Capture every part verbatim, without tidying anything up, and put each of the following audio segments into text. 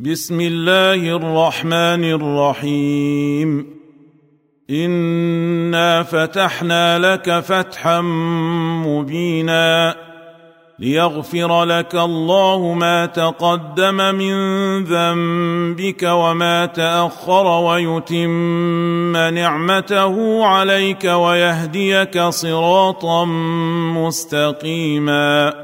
بسم الله الرحمن الرحيم. إنا فتحنا لك فتحا مبينا ليغفر لك الله ما تقدم من ذنبك وما تأخر ويتم نعمته عليك ويهديك صراطا مستقيما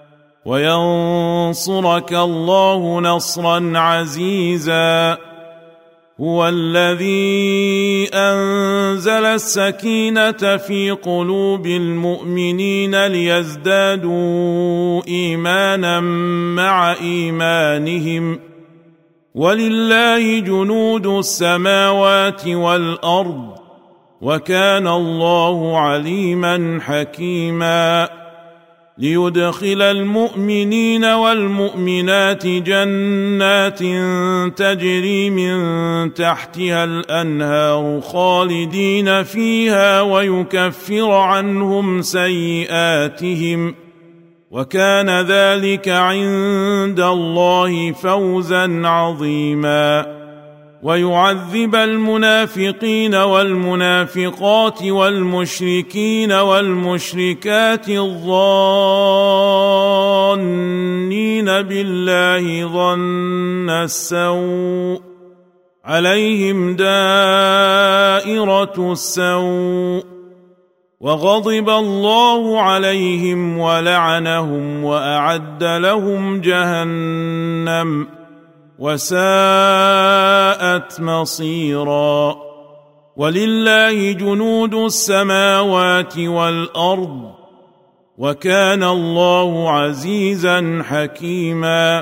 وينصرك الله نصرا عزيزا. هو الذي أنزل السكينة في قلوب المؤمنين ليزدادوا إيمانا مع إيمانهم ولله جنود السماوات والأرض وكان الله عليما حكيما. ليدخل المؤمنين والمؤمنات جنات تجري من تحتها الأنهار خالدين فيها ويكفر عنهم سيئاتهم وكان ذلك عند الله فوزا عظيما. ويعذب المنافقين والمنافقات والمشركين والمشركات الظانين بالله ظن السوء عليهم دائرة السوء وغضب الله عليهم ولعنهم وأعد لهم جهنم وساءت مصيرا. ولله جنود السماوات والأرض وكان الله عزيزا حكيما.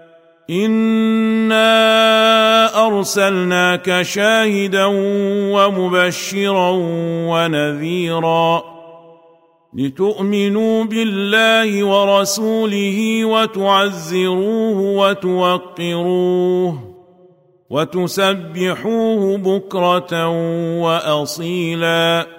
إنا أرسلناك شاهدا ومبشرا ونذيرا لتؤمنوا بالله ورسوله وتعزروه وتوقروه وتسبحوه بكرة وأصيلا.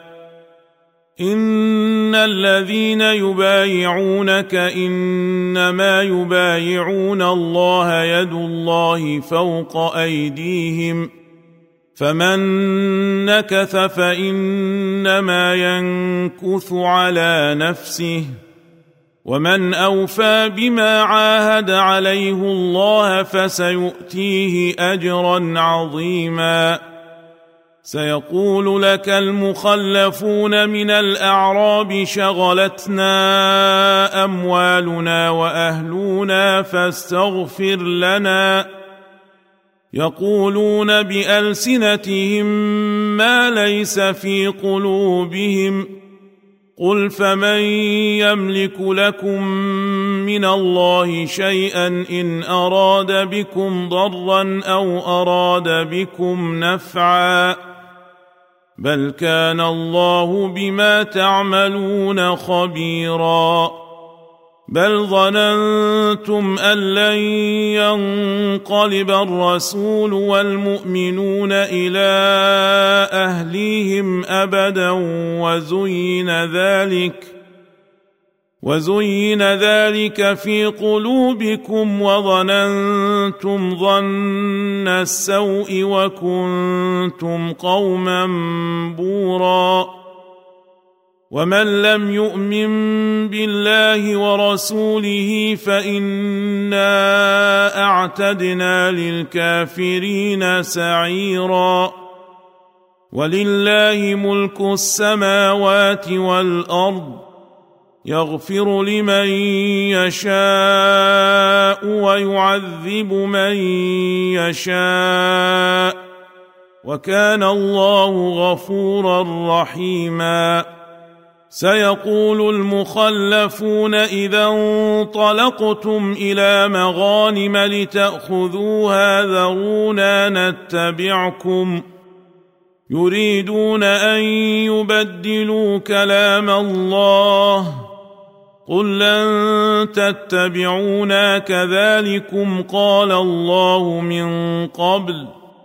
إن الذين يبايعونك إنما يبايعون الله يد الله فوق أيديهم فمن نكث فإنما ينكث على نفسه ومن أوفى بما عاهد عليه الله فسيؤتيه أجرا عظيما. سيقول لك المخلفون من الأعراب شغلتنا أموالنا وأهلنا فاستغفر لنا. يقولون بألسنتهم ما ليس في قلوبهم قل فمن يملك لكم من الله شيئا إن أراد بكم ضرا أو أراد بكم نفعا بل كان الله بما تعملون خبيرا. بل ظننتم أن لن ينقلب الرسول والمؤمنون إلى أهليهم أبدا وزين ذلك وزين ذلك في قلوبكم وظننتم ظن السوء وكنتم قوما بورا. ومن لم يؤمن بالله ورسوله فإنا أعتدنا للكافرين سعيرا. ولله ملك السماوات والأرض يغفر لمن يشاء ويعذب من يشاء وكان الله غفورا رحيما. سيقول المخلفون إذا انطلقتم إلى مغانم لتأخذوها ذرونا نتبعكم يريدون أن يبدلوا كلام الله قل لن تتبعونا كذلكم قال الله من قبل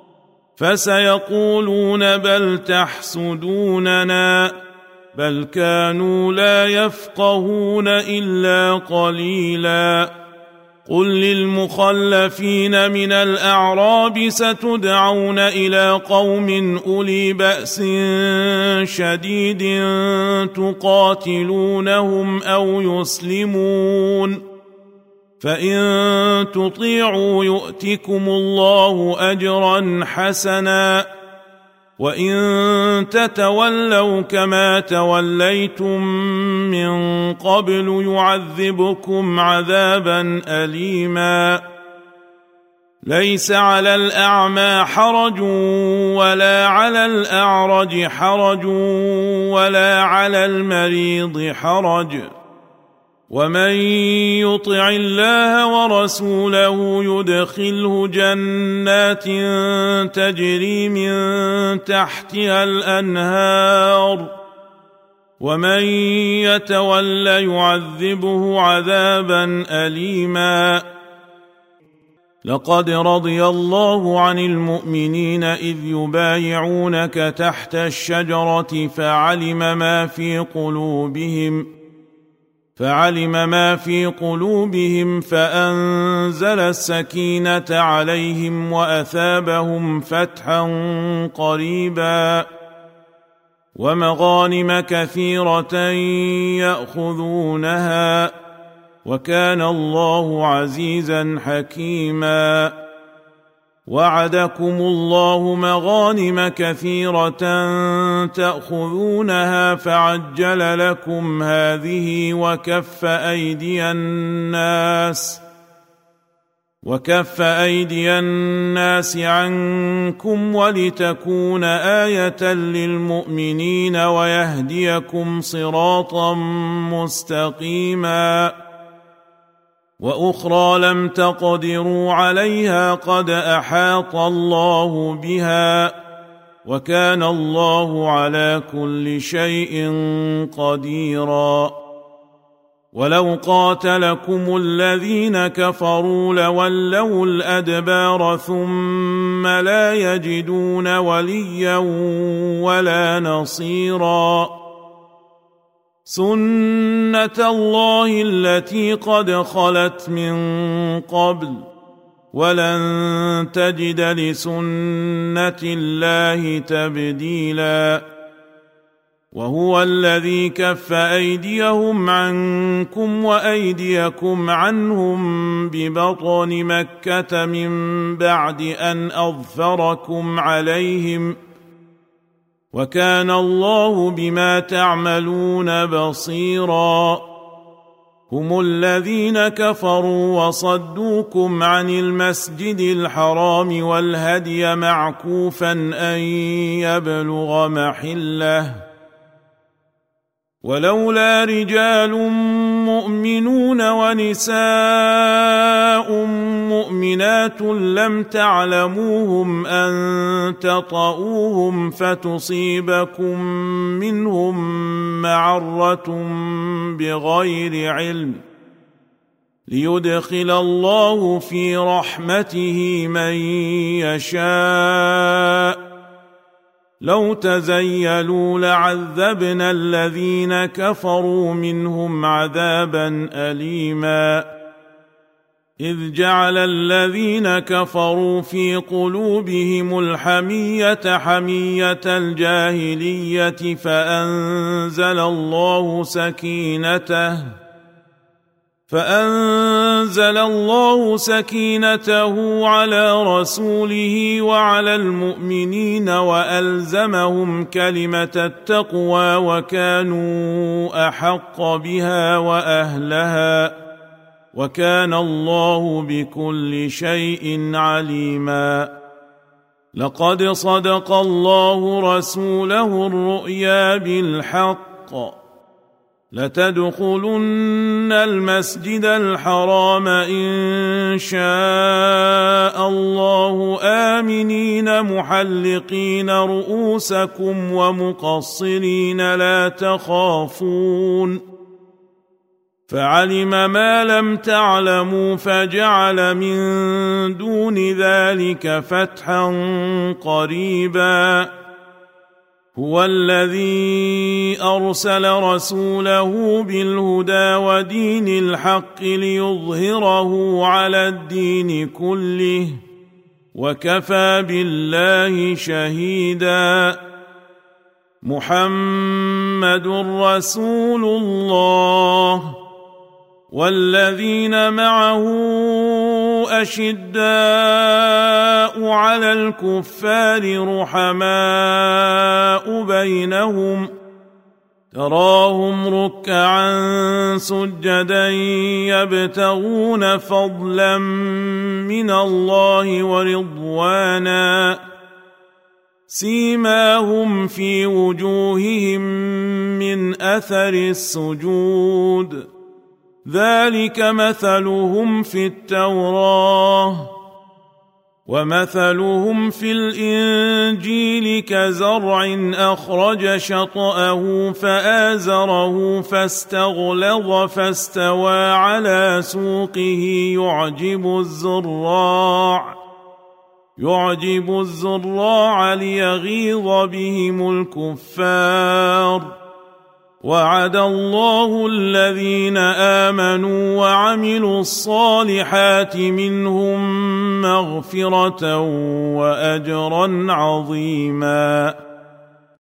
فسيقولون بل تحسدوننا بل كانوا لا يفقهون إلا قليلا قل للمخلفين من الأعراب ستدعون إلى قوم أولي بأس شديد تقاتلونهم أو يسلمون فإن تطيعوا يؤتكم الله أجرا حسنا وإن تتولوا كما توليتم من قبل يعذبكم عذابا أليما ليس على الأعمى حرج ولا على الأعرج حرج ولا على المريض حرج ومن يطع الله ورسوله يدخله جنات تجري من تحتها الأنهار ومن يتول يعذبه عذابا أليما لقد رضي الله عن المؤمنين إذ يبايعونك تحت الشجرة فعلم ما في قلوبهم فعلم ما في قلوبهم فأنزل السكينة عليهم وأثابهم فتحا قريبا ومغانم كثيرة يأخذونها وكان الله عزيزا حكيما وعدكم الله مغانم كثيرة تأخذونها فعجل لكم هذه وكف أيدي الناس وكف أيدي الناس عنكم ولتكون آية للمؤمنين ويهديكم صراطا مستقيما وأخرى لم تقدروا عليها قد أحاط الله بها وكان الله على كل شيء قديرا ولو قاتلكم الذين كفروا لولوا الأدبار ثم لا يجدون وليا ولا نصيرا سنة الله التي قد خلت من قبل ولن تجد لسنة الله تبديلا وهو الذي كف أيديهم عنكم وأيديكم عنهم ببطن مكة من بعد أن أظفركم عليهم وكان الله بما تعملون بصيرا هم الذين كفروا وصدوكم عن المسجد الحرام والهدي معكوفا أن يبلغ محله ولولا رجال مؤمنون ونساء مؤمنات لم تعلموهم أن تطؤوهم فتصيبكم منهم معرة بغير علم ليدخل الله في رحمته من يشاء لو تزيلوا لعذبنا الذين كفروا منهم عذابا أليما إذ جعل الذين كفروا في قلوبهم الحمية حمية الجاهلية فأنزل الله سكينته فأنزل الله سكينته على رسوله وعلى المؤمنين وألزمهم كلمة التقوى وكانوا أحق بها وأهلها وكان الله بكل شيء عليما لقد صدق الله رسوله الرؤيا بالحق لتدخلن المسجد الحرام إن شاء الله آمنين محلقين رؤوسكم ومقصرين لا تخافون فعلم ما لم تعلموا فجعل من دون ذلك فتحا قريبا هو الذي أرسل رسوله بالهدى ودين الحق ليظهره على الدين كله وكفى بالله شهيدا. محمد رسول الله والذين معه أشداء على الكفار رحماء بينهم تراهم ركعا سجدا يبتغون فضلا من الله ورضوانا سيماهم في وجوههم من أثر السجود ذلك مثلهم في التوراة ومثلهم في الإنجيل كزرع أخرج شطأه فآزره فاستغلظ فاستوى على سوقه يعجب الزراع يعجب الزراع ليغيظ بهم الكفار. وعد الله الذين آمنوا وعملوا الصالحات منهم مغفرة وأجرا عظيما.